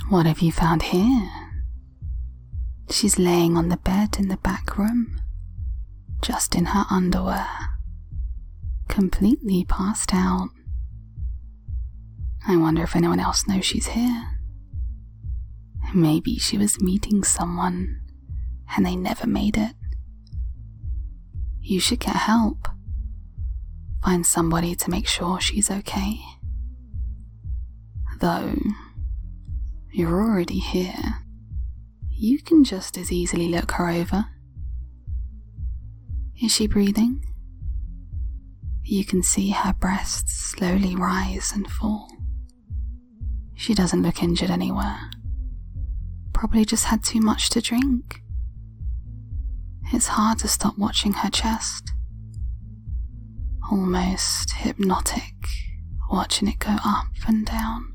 What have you found here? She's laying on the bed in the back room, just in her underwear, completely passed out. I wonder if anyone else knows she's here. Maybe she was meeting someone and they never made it. You should get help. Find somebody to make sure she's okay. Though, you're already here. You can just as easily look her over. Is she breathing? You can see her breasts slowly rise and fall. She doesn't look injured anywhere. Probably just had too much to drink. It's hard to stop watching her chest. Almost hypnotic, watching it go up and down.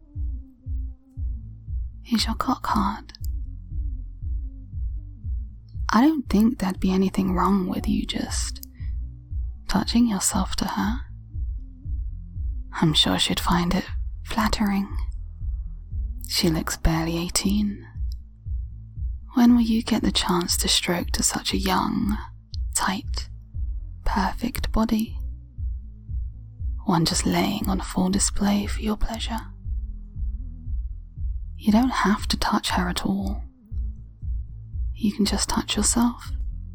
Is your cock hard? I don't think there'd be anything wrong with you just touching yourself to her. I'm sure she'd find it flattering. She looks barely 18. When will you get the chance to stroke to such a young, tight, perfect body? One just laying on full display for your pleasure. You don't have to touch her at all. You can just touch yourself.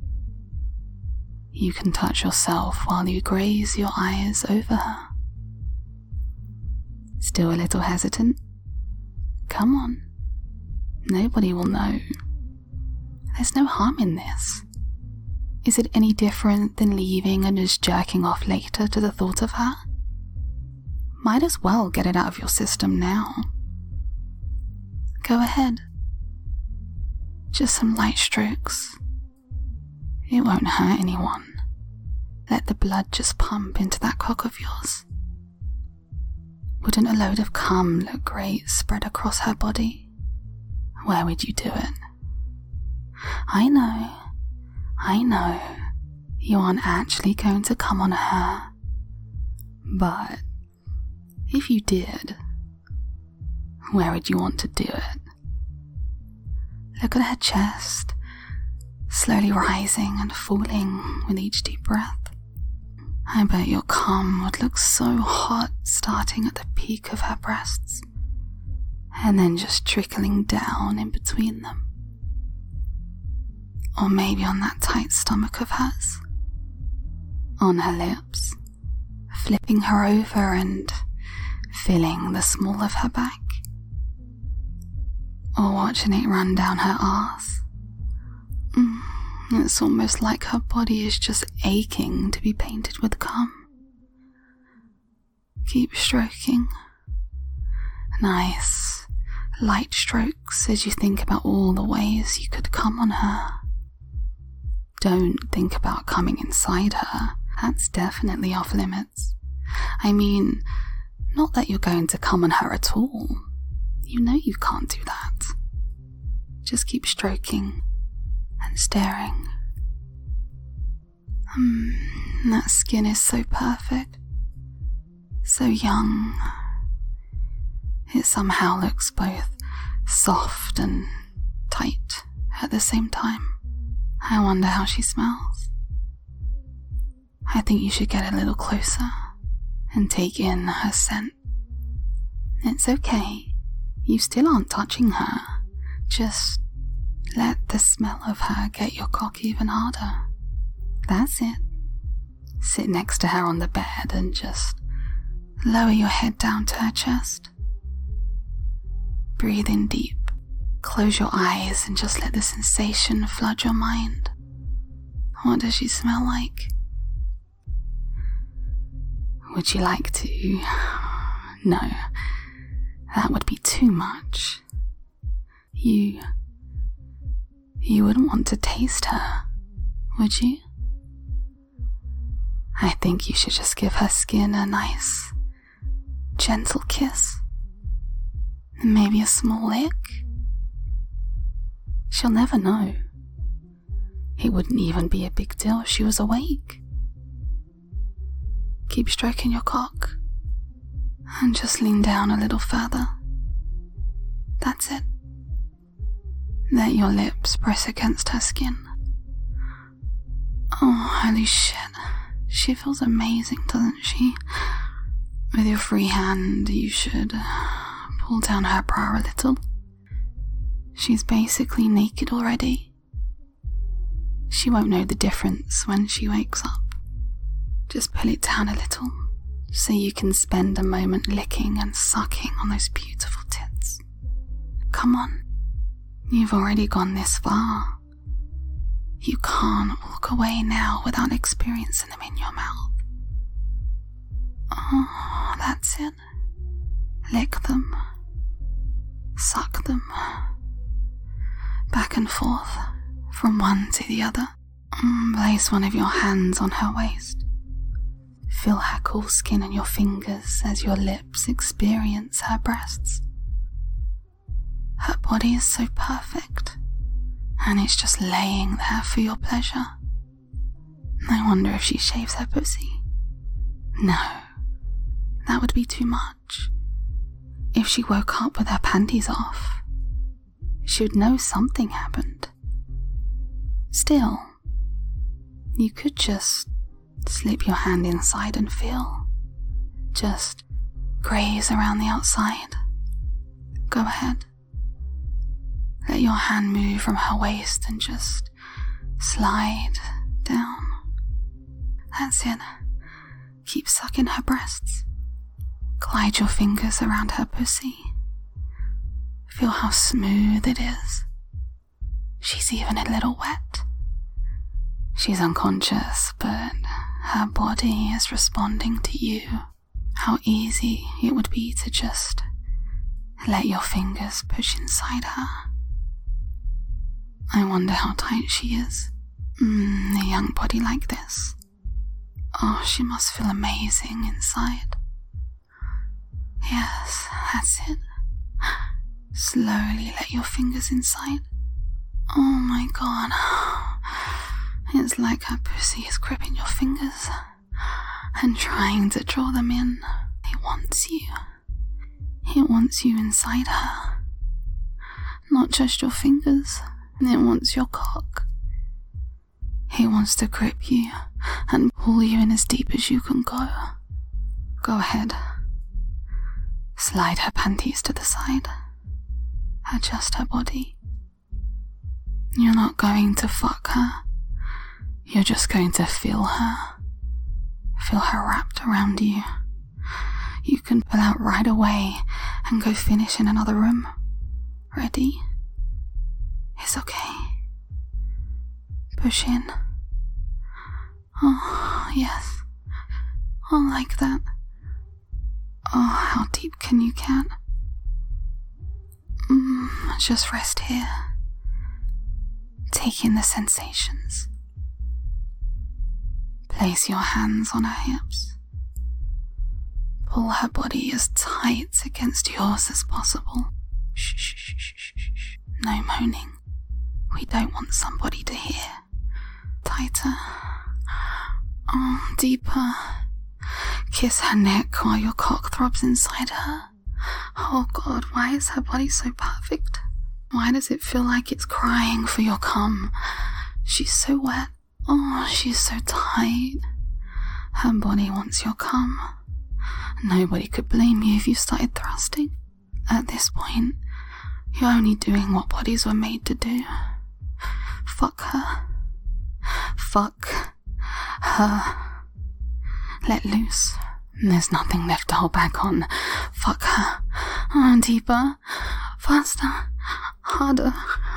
You can touch yourself while you graze your eyes over her. Still a little hesitant? Come on. Nobody will know. There's no harm in this. Is it any different than leaving and just jerking off later to the thought of her? Might as well get it out of your system now. Go ahead. Just some light strokes. It won't hurt anyone. Let the blood just pump into that cock of yours. Wouldn't a load of cum look great spread across her body? Where would you do it? I know, you aren't actually going to come on her. But if you did, where would you want to do it? Look at her chest, slowly rising and falling with each deep breath. I bet your cum would look so hot starting at the peak of her breasts, and then just trickling down in between them. Or maybe on that tight stomach of hers. On her lips, flipping her over and filling the small of her back. Or watching it run down her arse. It's almost like her body is just aching to be painted with cum. Keep stroking. Nice, light strokes as you think about all the ways you could come on her. Don't think about coming inside her. That's definitely off limits. I mean, not that you're going to come on her at all. You know you can't do that. Just keep stroking and staring. That skin is so perfect. So young. It somehow looks both soft and tight at the same time. I wonder how she smells. I think you should get a little closer and take in her scent. It's okay. You still aren't touching her. Just let the smell of her get your cock even harder. That's it. Sit next to her on the bed and just lower your head down to her chest. Breathe in deep. Close your eyes and just let the sensation flood your mind. What does she smell like? Would you like to? No, that would be too much. You wouldn't want to taste her, would you? I think you should just give her skin a nice, gentle kiss. Maybe a small lick. She'll never know. It wouldn't even be a big deal if she was awake. Keep stroking your cock and just lean down a little further. That's it. Let your lips press against her skin. Oh, holy shit. She feels amazing, doesn't she? With your free hand, you should pull down her bra a little. She's basically naked already. She won't know the difference when she wakes up. Just pull it down a little, so you can spend a moment licking and sucking on those beautiful tits. Come on, you've already gone this far. You can't walk away now without experiencing them in your mouth. Oh, that's it. Lick them. Suck them. Back and forth, from one to the other. Place one of your hands on her waist. Feel her cool skin on your fingers as your lips experience her breasts. Her body is so perfect, and it's just laying there for your pleasure. I wonder if she shaves her pussy. No, that would be too much. If she woke up with her panties off, she would know something happened. Still, you could just slip your hand inside and feel. Just graze around the outside. Go ahead. Let your hand move from her waist and just slide down. That's it. Keep sucking her breasts. Glide your fingers around her pussy. Feel how smooth it is. She's even a little wet. She's unconscious, but her body is responding to you. How easy it would be to just let your fingers push inside her. I wonder how tight she is. A young body like this. Oh, she must feel amazing inside. Yes, that's it. Slowly let your fingers inside. Oh my god. It's like her pussy is gripping your fingers and trying to draw them in. It wants you. It wants you inside her. Not just your fingers. It wants your cock. It wants to grip you and pull you in as deep as you can go. Go ahead. Slide her panties to the side. Adjust her body. You're not going to fuck her. You're just going to feel her. Feel her wrapped around you. You can pull out right away and go finish in another room. Ready? It's okay. Push in. Oh, yes. Oh, like that. Oh, how deep can you get? Just rest here. Take in the sensations. Place your hands on her hips. Pull her body as tight against yours as possible. Shh, shh, shh, shh, shh, shh. No moaning. We don't want somebody to hear. Tighter. Oh, deeper. Kiss her neck while your cock throbs inside her. Oh god, why is her body so perfect? Why does it feel like it's crying for your cum? She's so wet. Oh, she's so tight. Her body wants your cum. Nobody could blame you if you started thrusting. At this point, you're only doing what bodies were made to do. Fuck her. Fuck her. Let loose. There's nothing left to hold back on. Fuck her. Oh, deeper. Faster. Harder.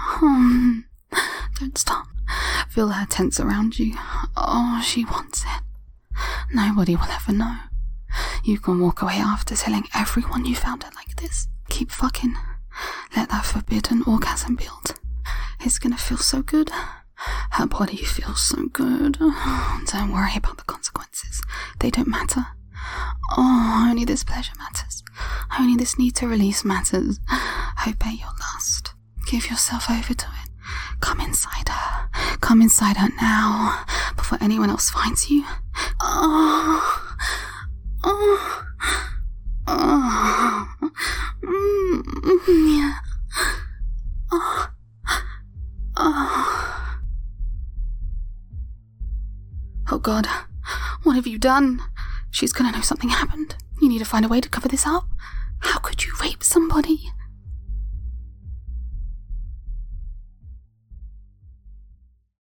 Don't stop. Feel her tense around you. Oh, she wants it. Nobody will ever know. You can walk away after telling everyone you found it like this. Keep fucking. Let that forbidden orgasm build. It's gonna feel so good. Her body feels so good. Don't worry about the consequences. They don't matter. Oh, only this pleasure matters. Only this need to release matters. Obey your lust. Give yourself over to it. Come inside her. Come inside her now, before anyone else finds you. Oh. Oh. Oh. Yeah. Oh God, what have you done? She's gonna know something happened. You need to find a way to cover this up. How could you rape somebody?